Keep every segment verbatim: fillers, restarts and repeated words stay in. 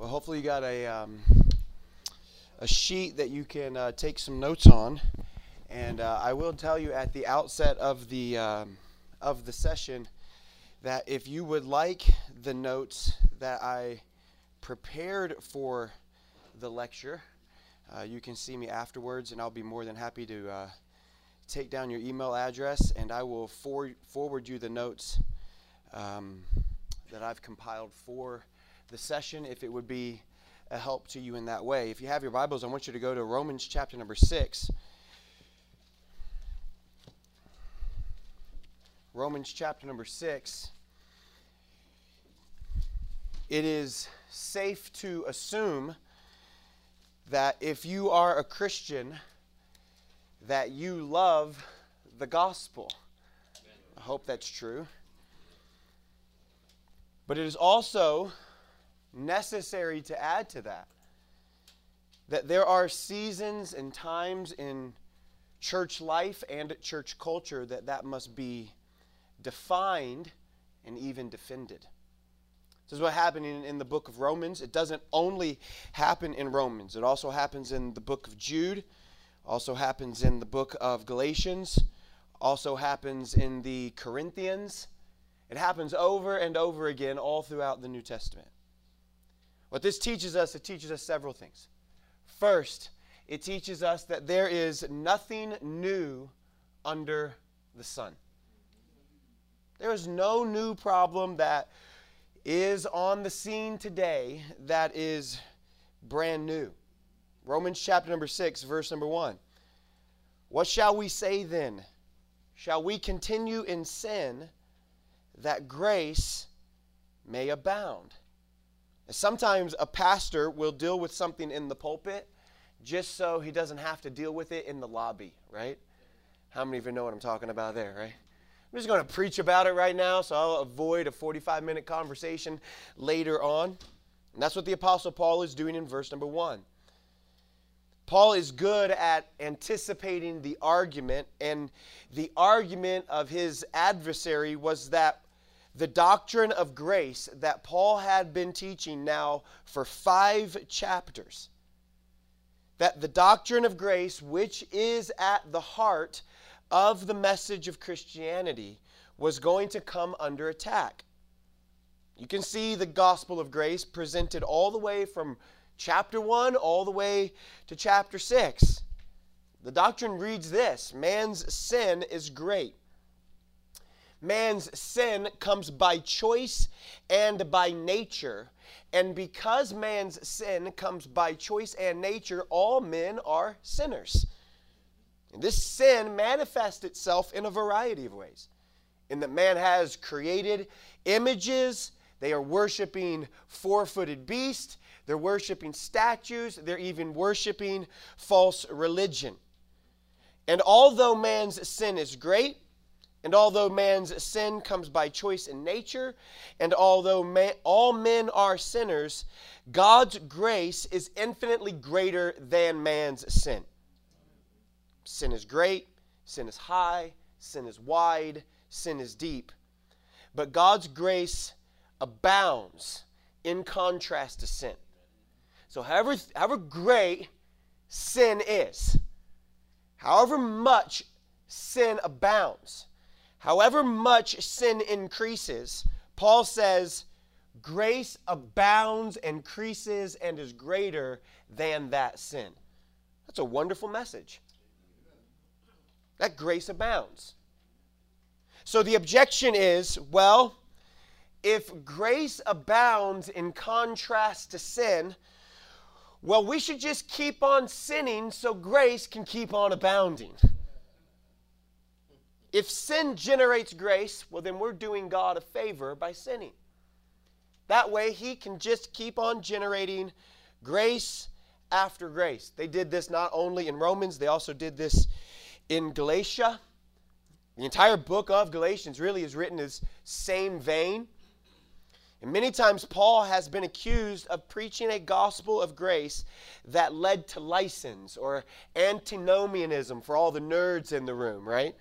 Well, hopefully you got a um, a sheet that you can uh, take some notes on, and uh, I will tell you at the outset of the um, of the session that if you would like the notes that I prepared for the lecture, uh, you can see me afterwards, and I'll be more than happy to uh, take down your email address, and I will for- forward you the notes um, that I've compiled for the session, if it would be a help to you in that way. If you have your Bibles, I want you to go to Romans chapter number six. Romans chapter number six. It is safe to assume that if you are a Christian, that you love the gospel. I hope that's true. But it is also necessary to add to that, that there are seasons and times in church life and church culture that that must be defined and even defended. This is what happened in, in the book of Romans. It doesn't only happen in Romans. It also happens in the book of Jude, also happens in the book of Galatians, also happens in the Corinthians. It happens over and over again all throughout the New Testament. What this teaches us, it teaches us several things. First, it teaches us that there is nothing new under the sun. There is no new problem that is on the scene today that is brand new. Romans chapter number six, verse number one. What shall we say then? Shall we continue in sin that grace may abound? Sometimes a pastor will deal with something in the pulpit just so he doesn't have to deal with it in the lobby, right? How many of you know what I'm talking about there, right? I'm just going to preach about it right now, so I'll avoid a forty-five minute conversation later on. And that's what the Apostle Paul is doing in verse number one. Paul is good at anticipating the argument, and the argument of his adversary was that the doctrine of grace that Paul had been teaching now for five chapters, that the doctrine of grace, which is at the heart of the message of Christianity, was going to come under attack. You can see the gospel of grace presented all the way from chapter one all the way to chapter six. The doctrine reads this: man's sin is great. Man's sin comes by choice and by nature. And because man's sin comes by choice and nature, all men are sinners. And this sin manifests itself in a variety of ways. In that man has created images. They are worshiping four-footed beasts. They're worshiping statues. They're even worshiping false religion. And although man's sin is great, and although man's sin comes by choice and nature, and although man, all men are sinners, God's grace is infinitely greater than man's sin. Sin is great, sin is high, sin is wide, sin is deep. But God's grace abounds in contrast to sin. So however, however great sin is, however much sin abounds, however much sin increases, Paul says, grace abounds, increases, and is greater than that sin. That's a wonderful message. That grace abounds. So the objection is, well, if grace abounds in contrast to sin, well, we should just keep on sinning so grace can keep on abounding. If sin generates grace, well, then we're doing God a favor by sinning. That way, he can just keep on generating grace after grace. They did this not only in Romans, they also did this in Galatia. The entire book of Galatians really is written as same vein. And many times Paul has been accused of preaching a gospel of grace that led to license or antinomianism for all the nerds in the room, right?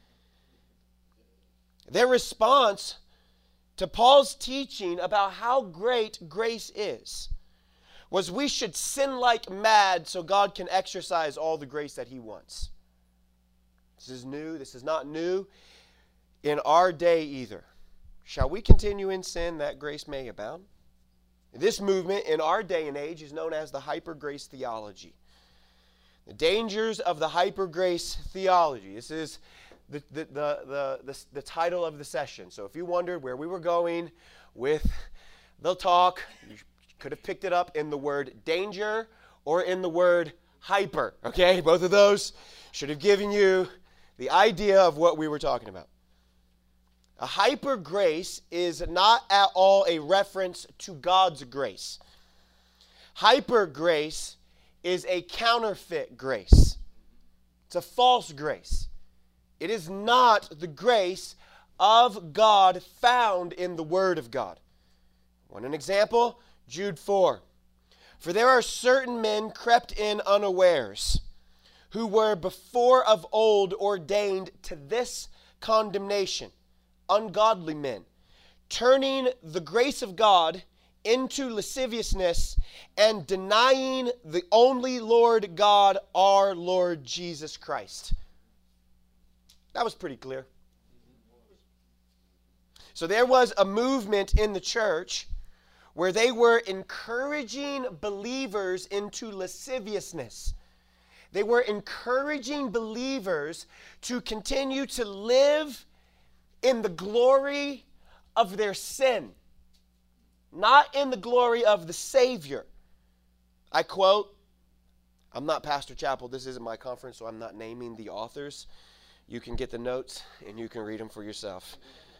Their response to Paul's teaching about how great grace is was we should sin like mad so God can exercise all the grace that he wants. This is new. This is not new in our day either. Shall we continue in sin that grace may abound? This movement in our day and age is known as the hyper-grace theology. The dangers of the hyper-grace theology. This is the, the, the, the, the, the title of the session. So if you wondered where we were going with the talk, you could have picked it up in the word danger or in the word hyper. Okay, both of those should have given you the idea of what we were talking about. A hyper grace is not at all a reference to God's grace. Hyper grace is a counterfeit grace. It's a false grace. It is not the grace of God found in the Word of God. Want an example? Jude four. For there are certain men crept in unawares, who were before of old ordained to this condemnation, ungodly men, turning the grace of God into lasciviousness and denying the only Lord God, our Lord Jesus Christ. That was pretty clear. So there was a movement in the church where they were encouraging believers into lasciviousness. They were encouraging believers to continue to live in the glory of their sin, not in the glory of the Savior. I quote, I'm not Pastor Chappell, this isn't my conference, so I'm not naming the authors. You can get the notes and you can read them for yourself.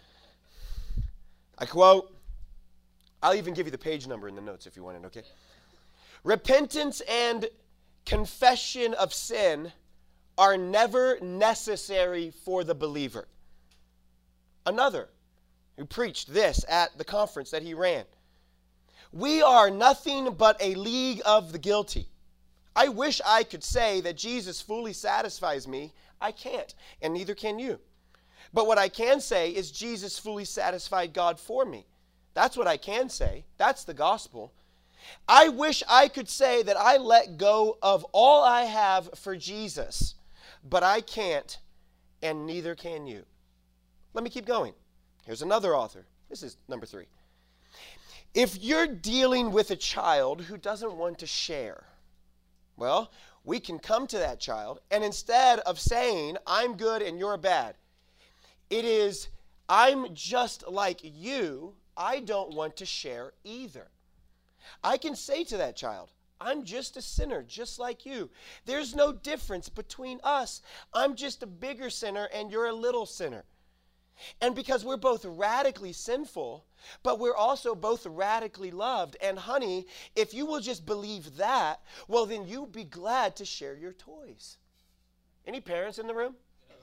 I quote, I'll even give you the page number in the notes if you want it, okay? Repentance and confession of sin are never necessary for the believer. Another who preached this at the conference that he ran. We are nothing but a league of the guilty. I wish I could say that Jesus fully satisfies me. I can't, and neither can you. But what I can say is Jesus fully satisfied God for me. That's what I can say. That's the gospel. I wish I could say that I let go of all I have for Jesus, but I can't, and neither can you. Let me keep going. Here's another author. This is number three. If you're dealing with a child who doesn't want to share, well, we can come to that child, and instead of saying, I'm good and you're bad, it is, I'm just like you, I don't want to share either. I can say to that child, I'm just a sinner, just like you. There's no difference between us. I'm just a bigger sinner and you're a little sinner. And because we're both radically sinful, but we're also both radically loved. And honey, if you will just believe that, well, then you'll be glad to share your toys. Any parents in the room?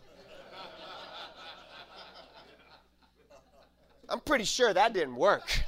I'm pretty sure that didn't work.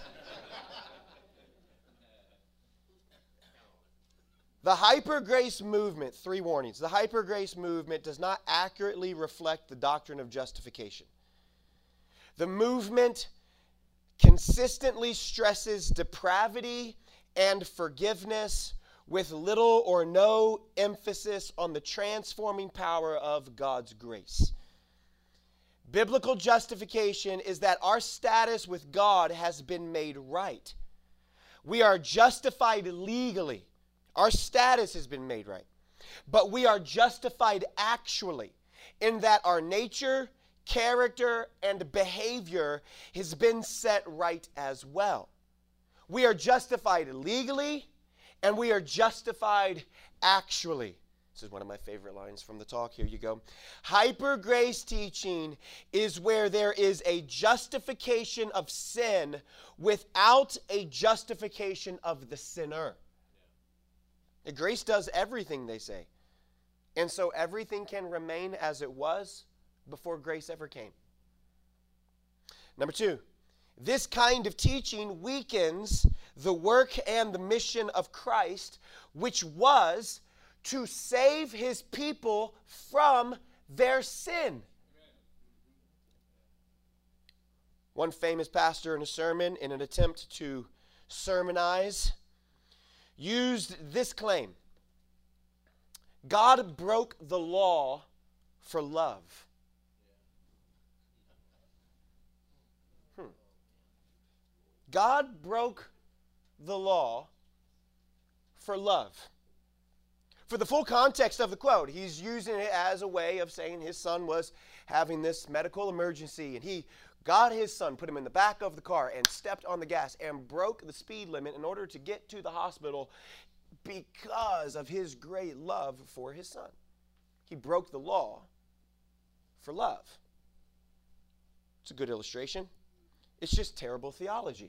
The hyper-grace movement, three warnings. The hyper-grace movement does not accurately reflect the doctrine of justification. The movement consistently stresses depravity and forgiveness with little or no emphasis on the transforming power of God's grace. Biblical justification is that our status with God has been made right. We are justified legally. Our status has been made right. But we are justified actually in that our nature, character, and behavior has been set right as well. We are justified legally, and we are justified actually. This is one of my favorite lines from the talk. Here you go. Hyper grace teaching is where there is a justification of sin without a justification of the sinner. Yeah. Grace does everything, they say. And so everything can remain as it was before grace ever came. Number two, this kind of teaching weakens the work and the mission of Christ, which was to save his people from their sin. One famous pastor in a sermon, in an attempt to sermonize, used this claim: God broke the law for love. Hmm. God broke the law for love. For the full context of the quote, he's using it as a way of saying his son was having this medical emergency, and he got his son, put him in the back of the car, and stepped on the gas and broke the speed limit in order to get to the hospital because of his great love for his son. He broke the law for love. It's a good illustration. It's just terrible theology.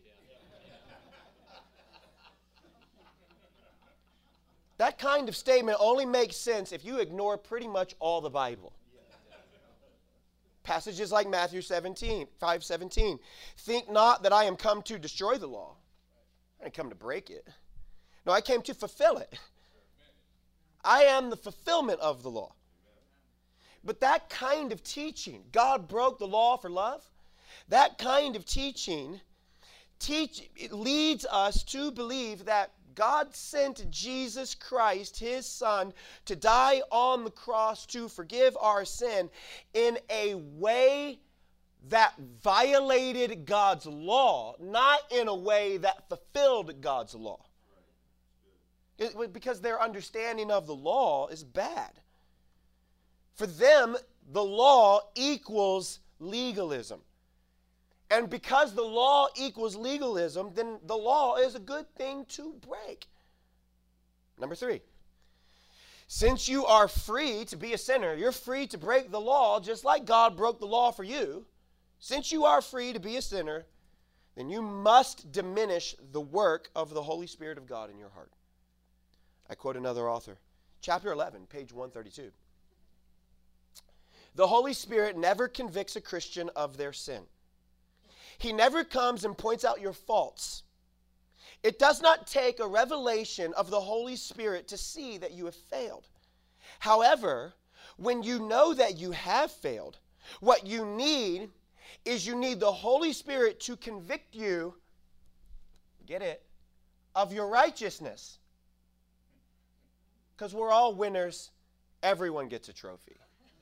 That kind of statement only makes sense if you ignore pretty much all the Bible. Passages like Matthew seventeen, five seventeen. Think not that I am come to destroy the law. I didn't come to break it. No, I came to fulfill it. I am the fulfillment of the law. But that kind of teaching, God broke the law for love, that kind of teaching teach, it leads us to believe that God sent Jesus Christ, his son, to die on the cross to forgive our sin in a way that violated God's law, not in a way that fulfilled God's law. It, because their understanding of the law is bad. For them, the law equals legalism. And because the law equals legalism, then the law is a good thing to break. Number three, since you are free to be a sinner, you're free to break the law just like God broke the law for you. Since you are free to be a sinner, then you must diminish the work of the Holy Spirit of God in your heart. I quote another author. Chapter eleven, page one thirty-two. The Holy Spirit never convicts a Christian of their sin. He never comes and points out your faults. It does not take a revelation of the Holy Spirit to see that you have failed. However, when you know that you have failed, what you need is you need the Holy Spirit to convict you, get it, of your righteousness. Because we're all winners. Everyone gets a trophy.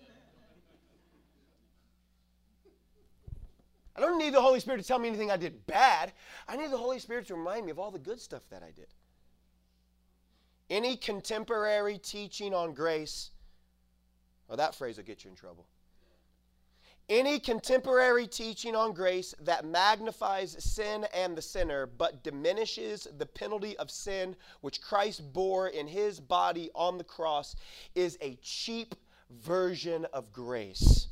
I don't need the Holy Spirit to tell me anything I did bad. I need the Holy Spirit to remind me of all the good stuff that I did. Any contemporary teaching on grace, well, that phrase will get you in trouble. Any contemporary teaching on grace that magnifies sin and the sinner, but diminishes the penalty of sin which Christ bore in his body on the cross, is a cheap version of grace.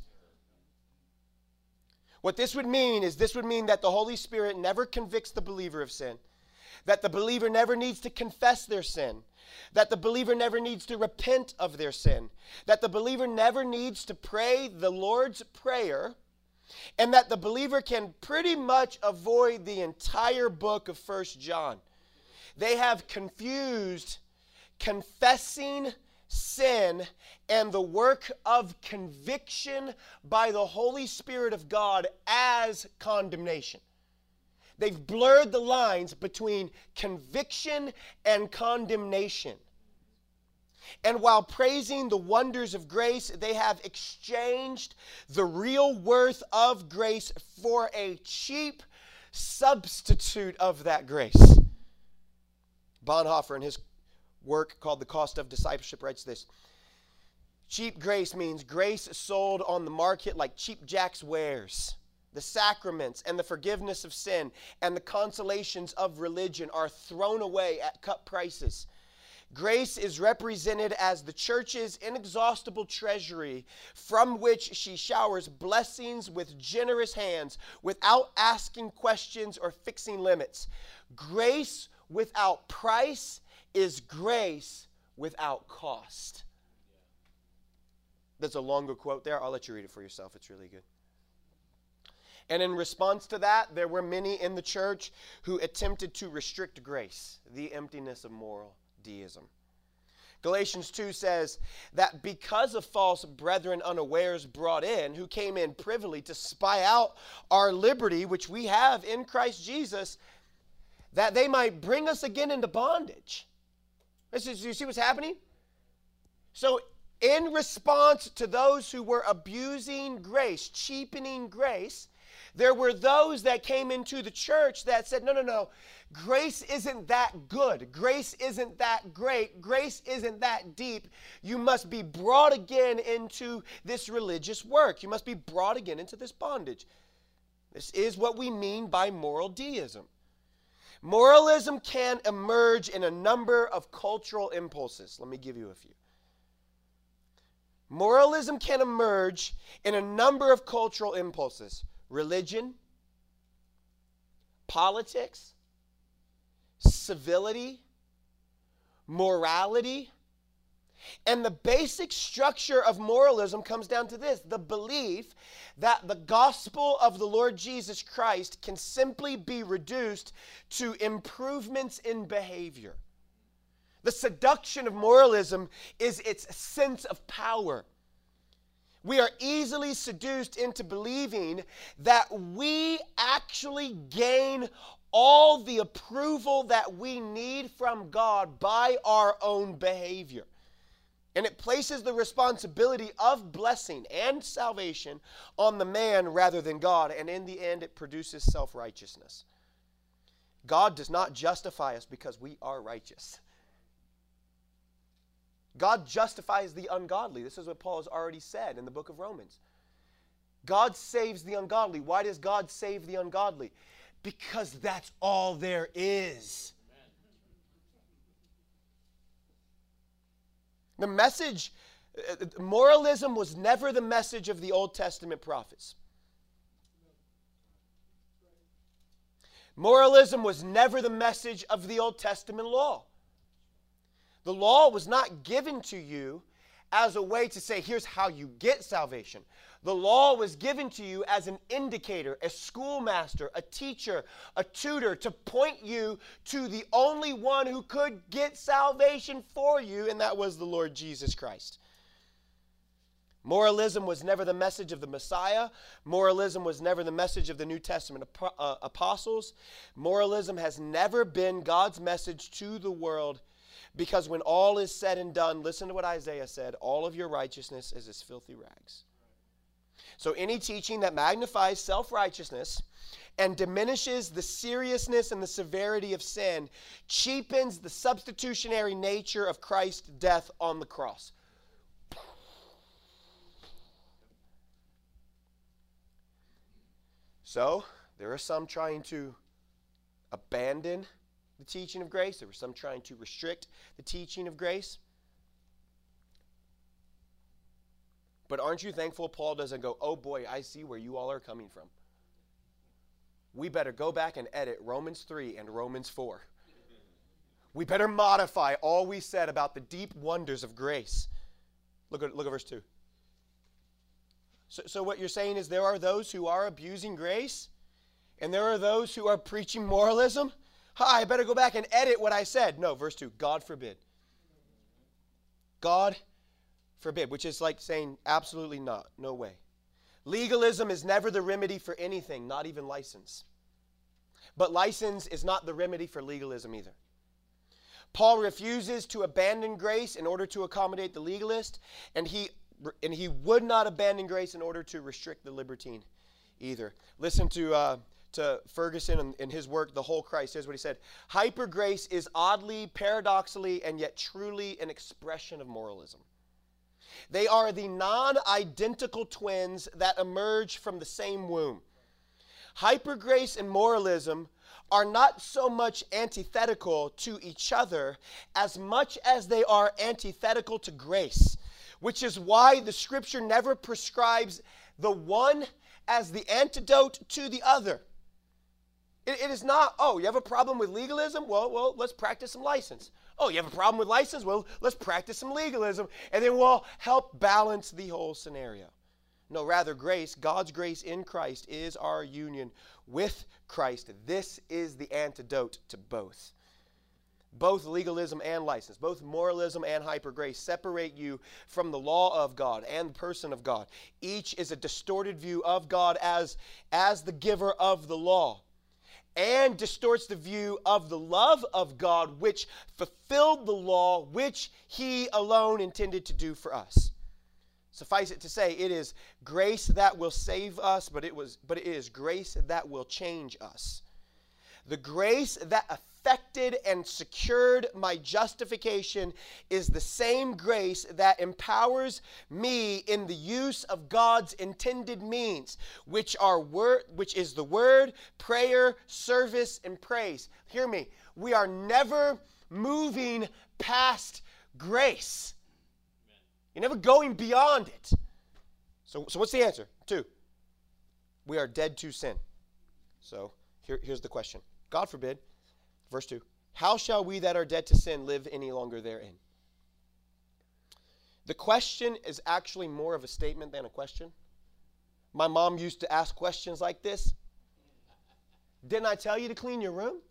What this would mean is this would mean that the Holy Spirit never convicts the believer of sin, that the believer never needs to confess their sin, that the believer never needs to repent of their sin, that the believer never needs to pray the Lord's Prayer, and that the believer can pretty much avoid the entire book of First John. They have confused confessing sin and the work of conviction by the Holy Spirit of God as condemnation. They've blurred the lines between conviction and condemnation. And while praising the wonders of grace, they have exchanged the real worth of grace for a cheap substitute of that grace. Bonhoeffer, in his work called The Cost of Discipleship, writes this: cheap grace means grace sold on the market like cheap Jack's wares. The sacraments and the forgiveness of sin and the consolations of religion are thrown away at cut prices. Grace is represented as the church's inexhaustible treasury from which she showers blessings with generous hands without asking questions or fixing limits. Grace without price is grace without cost. There's a longer quote there. I'll let you read it for yourself. It's really good. And in response to that, there were many in the church who attempted to restrict grace, the emptiness of moral deism. Galatians two says that because of false brethren unawares brought in, who came in privily to spy out our liberty, which we have in Christ Jesus, that they might bring us again into bondage. This is, you see what's happening? So in response to those who were abusing grace, cheapening grace, there were those that came into the church that said, no, no, no, grace isn't that good. Grace isn't that great. Grace isn't that deep. You must be brought again into this religious work. You must be brought again into this bondage. This is what we mean by moral deism. Moralism can emerge in a number of cultural impulses. Let me give you a few. Moralism can emerge in a number of cultural impulses. Religion, politics, civility, morality. And the basic structure of moralism comes down to this: the belief that the gospel of the Lord Jesus Christ can simply be reduced to improvements in behavior. The seduction of moralism is its sense of power. We are easily seduced into believing that we actually gain all the approval that we need from God by our own behavior. And it places the responsibility of blessing and salvation on the man rather than God. And in the end, it produces self-righteousness. God does not justify us because we are righteous. God justifies the ungodly. This is what Paul has already said in the book of Romans. God saves the ungodly. Why does God save the ungodly? Because that's all there is. The message, moralism was never the message of the Old Testament prophets. Moralism was never the message of the Old Testament law. The law was not given to you as a way to say, here's how you get salvation. The law was given to you as an indicator, a schoolmaster, a teacher, a tutor, to point you to the only one who could get salvation for you, and that was the Lord Jesus Christ. Moralism was never the message of the Messiah. Moralism was never the message of the New Testament apostles. Moralism has never been God's message to the world. Because when all is said and done, listen to what Isaiah said, all of your righteousness is as filthy rags. So any teaching that magnifies self-righteousness and diminishes the seriousness and the severity of sin cheapens the substitutionary nature of Christ's death on the cross. So there are some trying to abandon the teaching of grace. There were some trying to restrict the teaching of grace. But aren't you thankful Paul doesn't go, oh boy, I see where you all are coming from. We better go back and edit Romans three and Romans four. We better modify all we said about the deep wonders of grace. Look at, look at verse two. So, so what you're saying is there are those who are abusing grace, and there are those who are preaching moralism? Hi, I better go back and edit what I said. No, verse two, God forbid. God forbid, which is like saying absolutely not, no way. Legalism is never the remedy for anything, not even license. But license is not the remedy for legalism either. Paul refuses to abandon grace in order to accommodate the legalist, and he, and he would not abandon grace in order to restrict the libertine either. Listen to... Uh, to Ferguson in, in his work, The Whole Christ. Here's what he said. Hyper grace is oddly, paradoxically, and yet truly an expression of moralism. They are the non-identical twins that emerge from the same womb. Hyper grace and moralism are not so much antithetical to each other as much as they are antithetical to grace, which is why the Scripture never prescribes the one as the antidote to the other. It, it is not, oh, you have a problem with legalism? Well, well, let's practice some license. Oh, you have a problem with license? Well, let's practice some legalism, and then we'll help balance the whole scenario. No, rather, grace, God's grace in Christ, is our union with Christ. This is the antidote to both. Both legalism and license, both moralism and hyper grace separate you from the law of God and the person of God. Each is a distorted view of God as, as the giver of the law. and distorts the view of the love of God, which fulfilled the law, which he alone intended to do for us. Suffice it to say, it is grace that will save us, but it was, but it is grace that will change us. The grace that affected and secured my justification is the same grace that empowers me in the use of God's intended means, which are word, which is the word, prayer, service, and praise. Hear me. We are never moving past grace. You're never going beyond it. So, so what's the answer? Two. We are dead to sin. So here, here's the question. God forbid, verse two, how shall we that are dead to sin live any longer therein? The question is actually more of a statement than a question. My mom used to ask questions like this. Didn't I tell you to clean your room?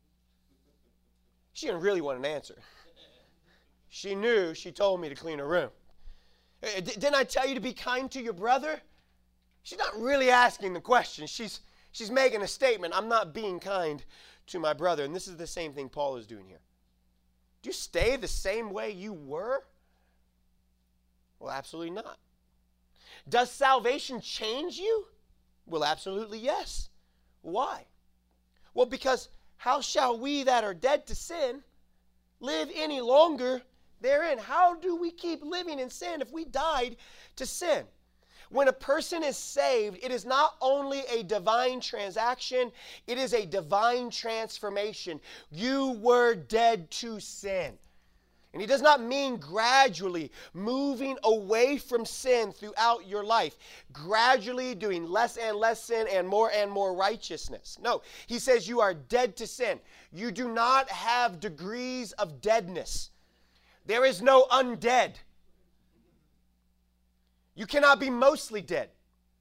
She didn't really want an answer. She knew she told me to clean her room. Didn't I tell you to be kind to your brother? She's not really asking the question. She's, she's making a statement. I'm not being kind to my brother. And this is the same thing Paul is doing here. Do you stay the same way you were? Well, absolutely not. Does salvation change you? Well, absolutely yes. Why? Well, because how shall we that are dead to sin live any longer therein? How do we keep living in sin if we died to sin? When a person is saved, it is not only a divine transaction, it is a divine transformation. You were dead to sin. And he does not mean gradually moving away from sin throughout your life, gradually doing less and less sin and more and more righteousness. No, he says you are dead to sin. You do not have degrees of deadness. There is no undead. You cannot be mostly dead.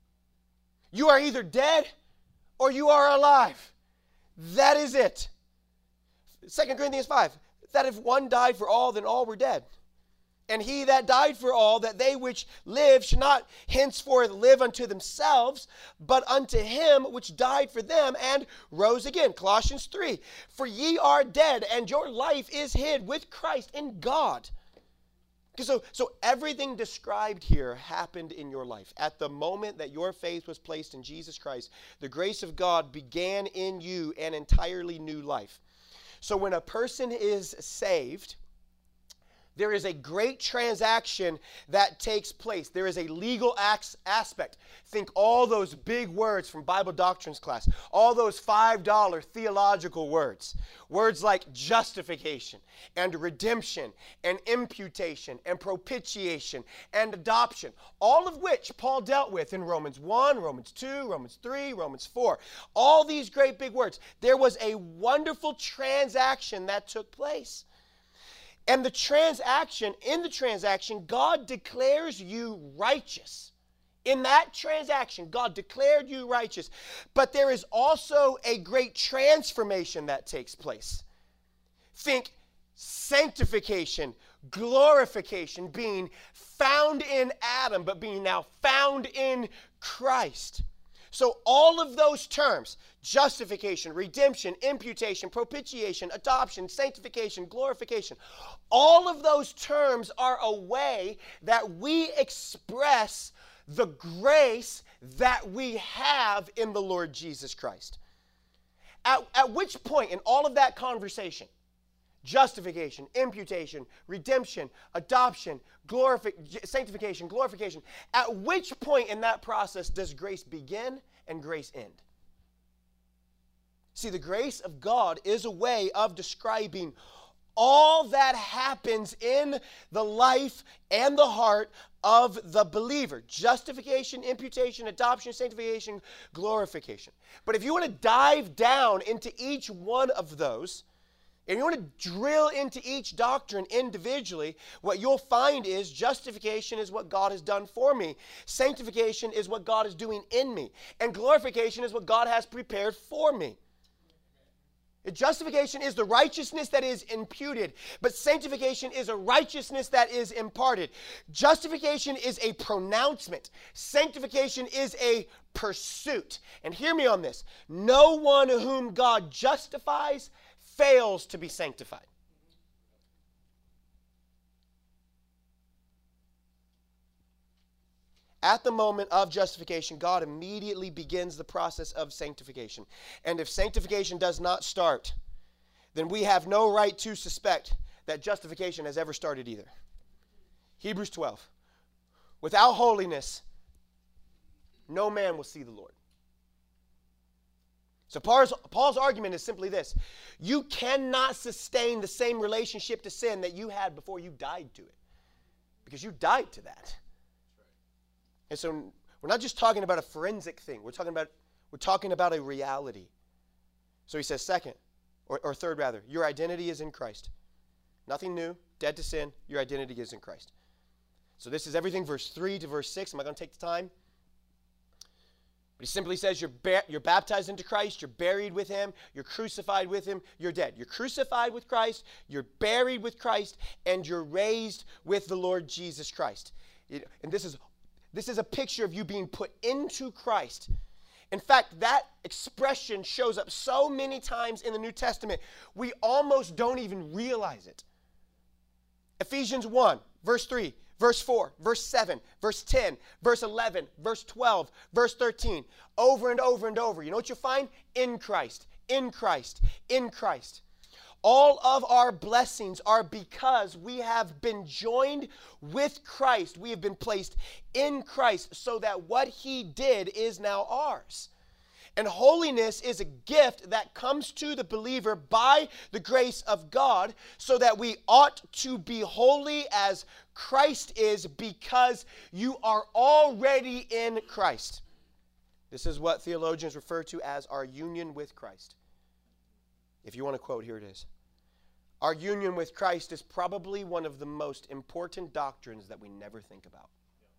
You are either dead or you are alive. That is it. Second Corinthians five. That if one died for all, then all were dead. And he that died for all, that they which live should not henceforth live unto themselves, but unto him which died for them and rose again. Colossians three. For ye are dead, and your life is hid with Christ in God. So, so everything described here happened in your life. At the moment that your faith was placed in Jesus Christ, the grace of God began in you an entirely new life. So when a person is saved, there is a great transaction that takes place. There is a legal aspect. Think all those big words from Bible doctrines class, all those five dollar theological words. Words like justification and redemption and imputation and propitiation and adoption, all of which Paul dealt with in Romans one, Romans two, Romans three, Romans four. All these great big words. There was a wonderful transaction that took place. And the transaction, in the transaction, God declares you righteous. In that transaction, God declared you righteous. But there is also a great transformation that takes place. Think sanctification, glorification, being found in Adam, but being now found in Christ. So all of those terms, justification, redemption, imputation, propitiation, adoption, sanctification, glorification, all of those terms are a way that we express the grace that we have in the Lord Jesus Christ. At, at which point in all of that conversation, justification, imputation, redemption, adoption, glorification, sanctification, glorification. At which point in that process does grace begin and grace end? See, the grace of God is a way of describing all that happens in the life and the heart of the believer. Justification, imputation, adoption, sanctification, glorification. But if you want to dive down into each one of those, if you want to drill into each doctrine individually, what you'll find is justification is what God has done for me. Sanctification is what God is doing in me. And glorification is what God has prepared for me. Justification is the righteousness that is imputed, but sanctification is a righteousness that is imparted. Justification is a pronouncement. Sanctification is a pursuit. And hear me on this. No one whom God justifies fails to be sanctified. At the moment of justification, God immediately begins the process of sanctification. And if sanctification does not start, then we have no right to suspect that justification has ever started either. Hebrews twelve. Without holiness, no man will see the Lord. So Paul's, Paul's argument is simply this. You cannot sustain the same relationship to sin that you had before you died to it. Because you died to that. And so we're not just talking about a forensic thing. We're talking about, we're talking about a reality. So he says second, or, or third rather, your identity is in Christ. Nothing new, dead to sin, your identity is in Christ. So this is everything verse three to verse six. Am I going to take the time? But he simply says you're, ba- you're baptized into Christ, you're buried with him, you're crucified with him, you're dead. You're crucified with Christ, you're buried with Christ, and you're raised with the Lord Jesus Christ. You know, and this is This is a picture of you being put into Christ. In fact, that expression shows up so many times in the New Testament, we almost don't even realize it. Ephesians one, verse three, verse four, verse seven, verse ten, verse eleven, verse twelve, verse thirteen. Over and over and over. You know what you'll find? In Christ, in Christ, in Christ. All of our blessings are because we have been joined with Christ. We have been placed in Christ so that what he did is now ours. And holiness is a gift that comes to the believer by the grace of God so that we ought to be holy as Christ is because you are already in Christ. This is what theologians refer to as our union with Christ. If you want to quote, here it is. Our union with Christ is probably one of the most important doctrines that we never think about.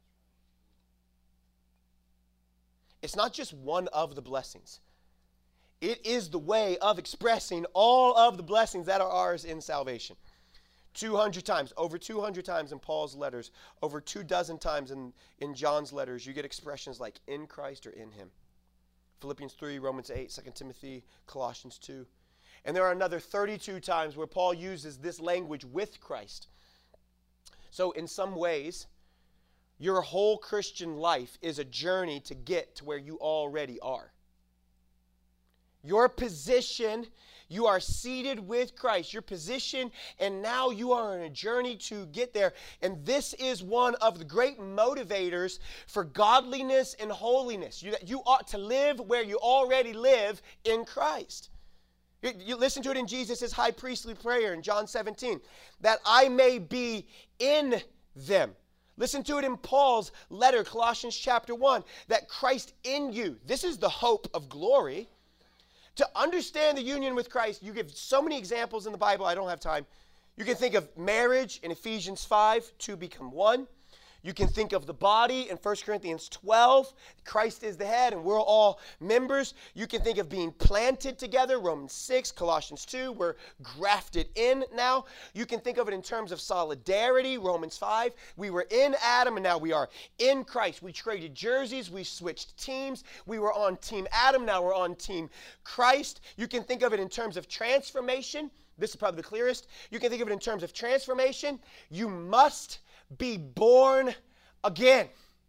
It's not just one of the blessings. It is the way of expressing all of the blessings that are ours in salvation. two hundred times, over two hundred times in Paul's letters, over two dozen times in, in John's letters, you get expressions like in Christ or in him. Philippians three, Romans eight, Second Timothy, Colossians two. And there are another thirty-two times where Paul uses this language with Christ. So in some ways, your whole Christian life is a journey to get to where you already are. Your position, you are seated with Christ. Your position, and now you are on a journey to get there. And this is one of the great motivators for godliness and holiness. You, you ought to live where you already live in Christ. You, you listen to it in Jesus' high priestly prayer in John seventeen, that I may be in them. Listen to it in Paul's letter, Colossians chapter one, that Christ in you. This is the hope of glory. To understand the union with Christ, you give so many examples in the Bible, I don't have time. You can think of marriage in Ephesians five, two become one. You can think of the body in First Corinthians twelve. Christ is the head and we're all members. You can think of being planted together, Romans six, Colossians two. We're grafted in now. You can think of it in terms of solidarity, Romans five. We were in Adam and now we are in Christ. We traded jerseys. We switched teams. We were on Team Adam. Now we're on Team Christ. You can think of it in terms of transformation. This is probably the clearest. You can think of it in terms of transformation. You must be born again.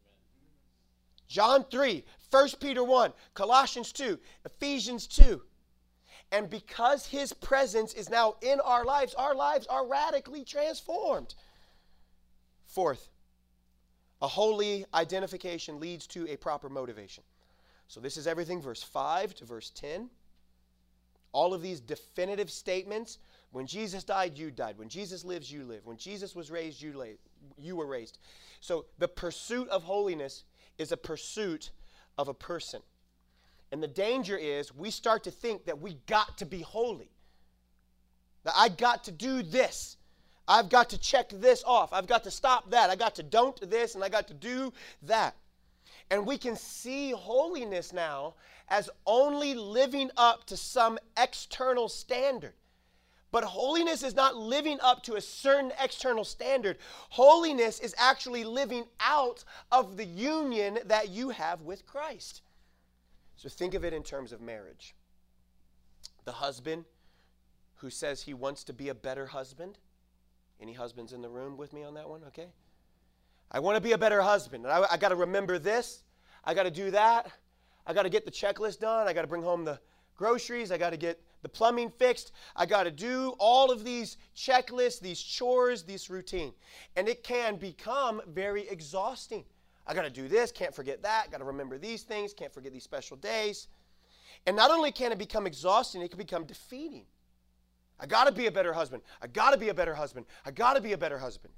John three, First Peter one, Colossians two, Ephesians two. And because his presence is now in our lives, our lives are radically transformed. Fourth, a holy identification leads to a proper motivation. So this is everything verse five to verse ten. All of these definitive statements. When Jesus died, you died. When Jesus lives, you live. When Jesus was raised, you, lay, you were raised. So the pursuit of holiness is a pursuit of a person. And the danger is we start to think that we got to be holy. That I got to do this. I've got to check this off. I've got to stop that. I got to don't this and I got to do that. And we can see holiness now as only living up to some external standard. But holiness is not living up to a certain external standard. Holiness is actually living out of the union that you have with Christ. So think of it in terms of marriage. The husband who says he wants to be a better husband. Any husbands in the room with me on that one? Okay. I want to be a better husband. I, I got to remember this. I got to do that. I got to get the checklist done. I got to bring home the groceries. I got to get the plumbing fixed. I got to do all of these checklists, these chores, this routine. And it can become very exhausting. I got to do this, can't forget that, got to remember these things, can't forget these special days. And not only can it become exhausting, it can become defeating. I got to be a better husband. I got to be a better husband. I got to be a better husband.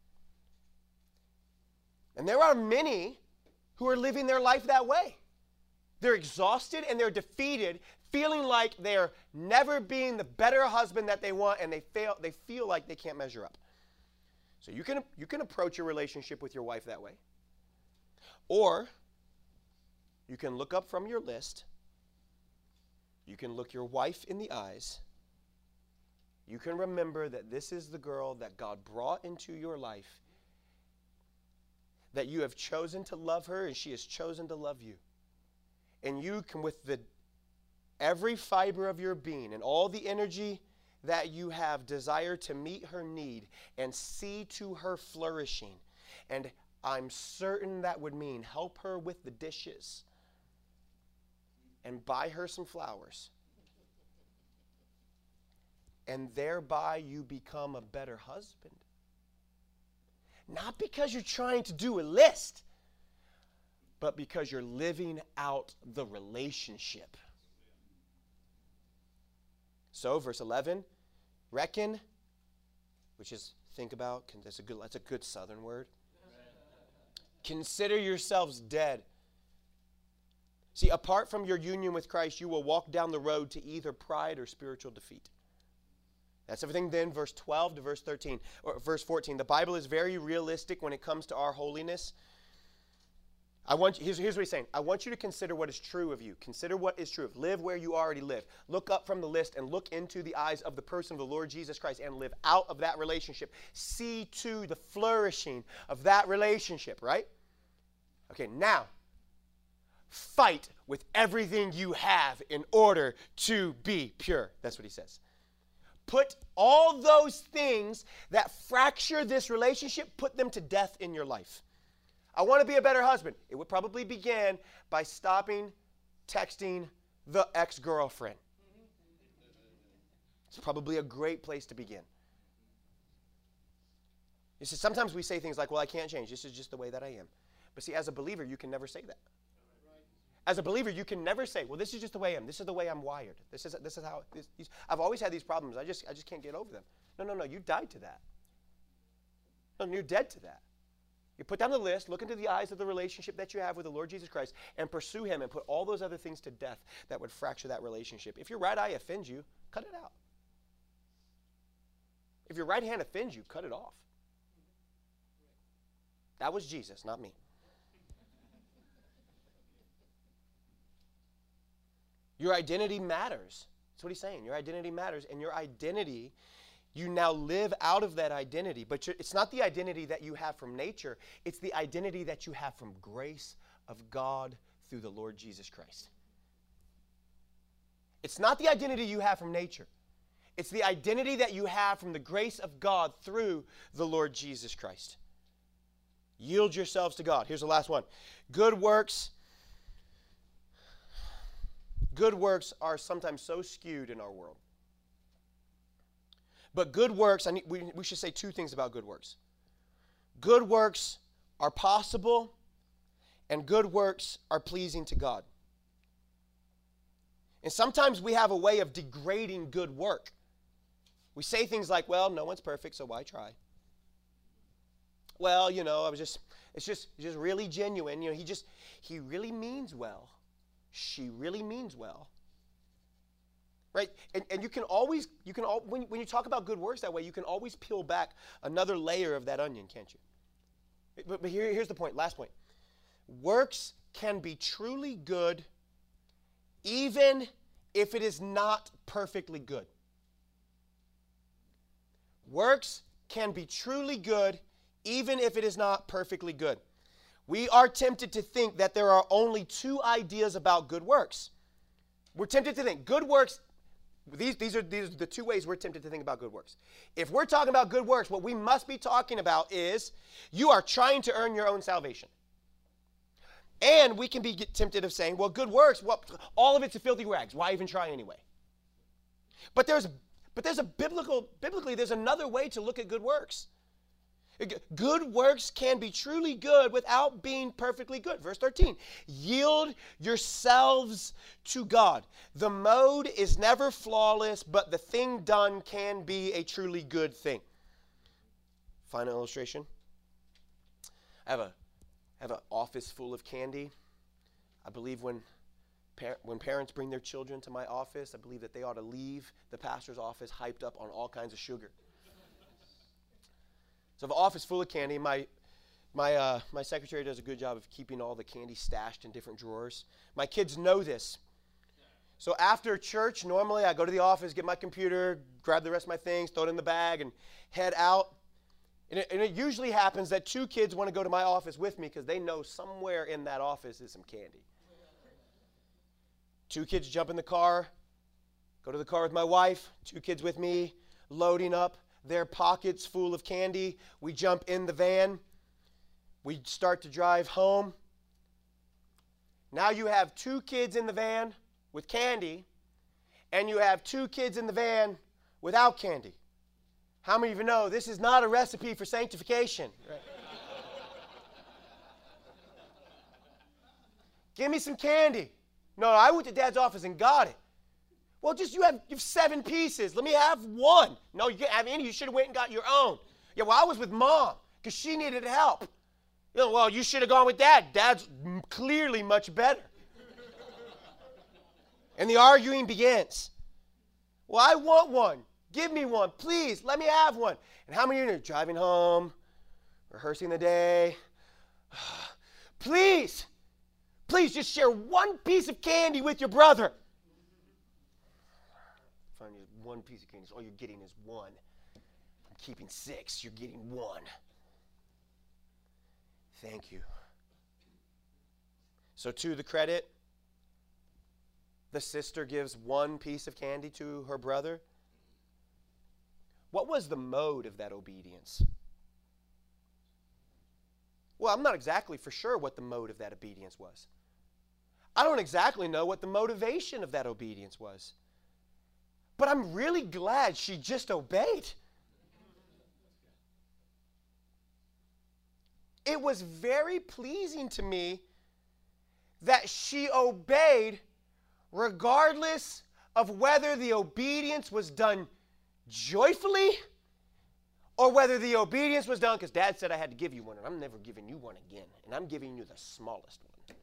And there are many who are living their life that way. They're exhausted and they're defeated, feeling like they're never being the better husband that they want, and they fail, they feel like they can't measure up. So you can, you can approach your relationship with your wife that way. Or you can look up from your list. You can look your wife in the eyes. You can remember that this is the girl that God brought into your life, that you have chosen to love her and she has chosen to love you. And you can, with the every fiber of your being and all the energy that you have, desire to meet her need and see to her flourishing. And I'm certain that would mean help her with the dishes and buy her some flowers. And thereby you become a better husband. Not because you're trying to do a list, but because you're living out the relationship. So, verse eleven, reckon, which is think about, that's a good, that's a good southern word. Consider yourselves dead. See, apart from your union with Christ, you will walk down the road to either pride or spiritual defeat. That's everything then, verse twelve to verse thirteen, or verse fourteen. The Bible is very realistic when it comes to our holiness. I want you, here's, here's what he's saying. I want you to consider what is true of you. Consider what is true of. Live where you already live. Look up from the list and look into the eyes of the person of the Lord Jesus Christ and live out of that relationship. See to the flourishing of that relationship, right? Okay, now, fight with everything you have in order to be pure. That's what he says. Put all those things that fracture this relationship, put them to death in your life. I want to be a better husband. It would probably begin by stopping texting the ex-girlfriend. It's probably a great place to begin. You see, sometimes we say things like, well, I can't change. This is just the way that I am. But see, as a believer, you can never say that. As a believer, you can never say, well, this is just the way I am. This is the way I'm wired. This is, this is how, this, these, I've always had these problems. I just, I just can't get over them. No, no, no, you died to that. No, you're dead to that. You put down the list, look into the eyes of the relationship that you have with the Lord Jesus Christ, and pursue him and put all those other things to death that would fracture that relationship. If your right eye offends you, cut it out. If your right hand offends you, cut it off. That was Jesus, not me. Your identity matters. That's what he's saying. Your identity matters, and your identity, you now live out of that identity. But it's not the identity that you have from nature. It's the identity that you have from grace of God through the Lord Jesus Christ. It's not the identity you have from nature. It's the identity that you have from the grace of God through the Lord Jesus Christ. Yield yourselves to God. Here's the last one. Good works. Good works are sometimes so skewed in our world. But good works, I need, we, we should say two things about good works. Good works are possible, and good works are pleasing to God. And sometimes we have a way of degrading good work. We say things like, well, no one's perfect, so why try? Well, you know, I was just, it's just, just really genuine. You know, he just, he really means well. She really means well. Right? And, and you can always, you can all, when, when you talk about good works that way, you can always peel back another layer of that onion, can't you? But, but here, here's the point, last point. Works can be truly good even if it is not perfectly good. Works can be truly good even if it is not perfectly good. We are tempted to think that there are only two ideas about good works. We're tempted to think good works, these, these, are, these are the two ways we're tempted to think about good works. If we're talking about good works, what we must be talking about is you are trying to earn your own salvation. And we can be tempted of saying, well, good works, well, all of it's a filthy rags. Why even try anyway? But there's, but there's a biblical, biblically, there's another way to look at good works. Good works can be truly good without being perfectly good. Verse thirteen, yield yourselves to God. The mode is never flawless, but the thing done can be a truly good thing. Final illustration. I have a I have an office full of candy. I believe when par- when parents bring their children to my office, I believe that they ought to leave the pastor's office hyped up on all kinds of sugar. So I have an office full of candy. My my uh, my secretary does a good job of keeping all the candy stashed in different drawers. My kids know this. So after church, normally I go to the office, get my computer, grab the rest of my things, throw it in the bag, and head out. And it, and it usually happens that two kids want to go to my office with me because they know somewhere in that office is some candy. Two kids jump in the car, go to the car with my wife, two kids with me, loading up their pockets full of candy. We jump in the van. We start to drive home. Now you have two kids in the van with candy, and you have two kids in the van without candy. How many of you know this is not a recipe for sanctification? Right. Give me some candy. No, I went to Dad's office and got it. Well, just you have, you have seven pieces. Let me have one. No, you can't have any. You should have went and got your own. Yeah, well, I was with Mom because she needed help. You know, well, you should have gone with Dad. Dad's clearly much better. And the arguing begins. Well, I want one. Give me one. Please, let me have one. And how many of you are driving home, rehearsing the day? Please, please just share one piece of candy with your brother. Fine, one piece of candy. All you're getting is one. I'm keeping six. You're getting one. Thank you. So to the credit, the sister gives one piece of candy to her brother. What was the mode of that obedience? Well, I'm not exactly for sure what the mode of that obedience was. I don't exactly know what the motivation of that obedience was. But I'm really glad she just obeyed. It was very pleasing to me that she obeyed regardless of whether the obedience was done joyfully or whether the obedience was done because Dad said I had to give you one, and I'm never giving you one again, and I'm giving you the smallest one.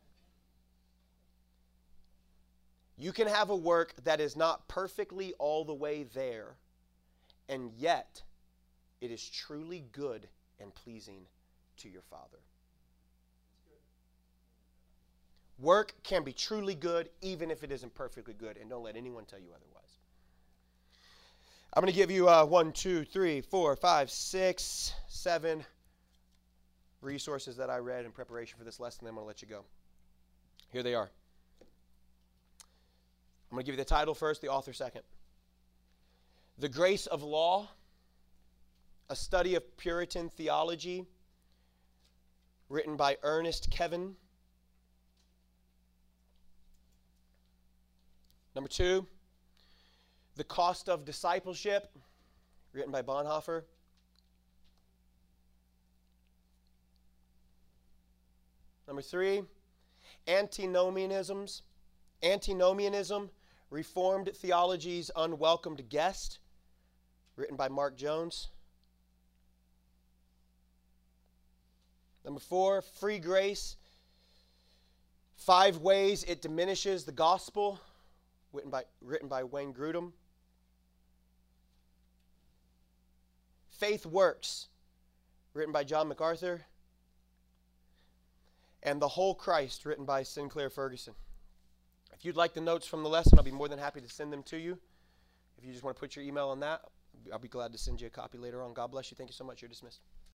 You can have a work that is not perfectly all the way there, and yet it is truly good and pleasing to your Father. Work can be truly good even if it isn't perfectly good, and don't let anyone tell you otherwise. I'm going to give you uh, one, two, three, four, five, six, seven resources that I read in preparation for this lesson, then I'm going to let you go. Here they are. I'm going to give you the title first, the author second. The Grace of Law, a study of Puritan theology, written by Ernest Kevin. Number two, The Cost of Discipleship, written by Bonhoeffer. Number three, Antinomianisms, Antinomianism, Reformed Theology's Unwelcomed Guest, written by Mark Jones. Number four, Free Grace, Five Ways It Diminishes the Gospel, written by, written by Wayne Grudem. Faith Works, written by John MacArthur. and The Whole Christ, written by Sinclair Ferguson. If you'd like the notes from the lesson, I'll be more than happy to send them to you. If you just want to put your email on that, I'll be glad to send you a copy later on. God bless you. Thank you so much. You're dismissed.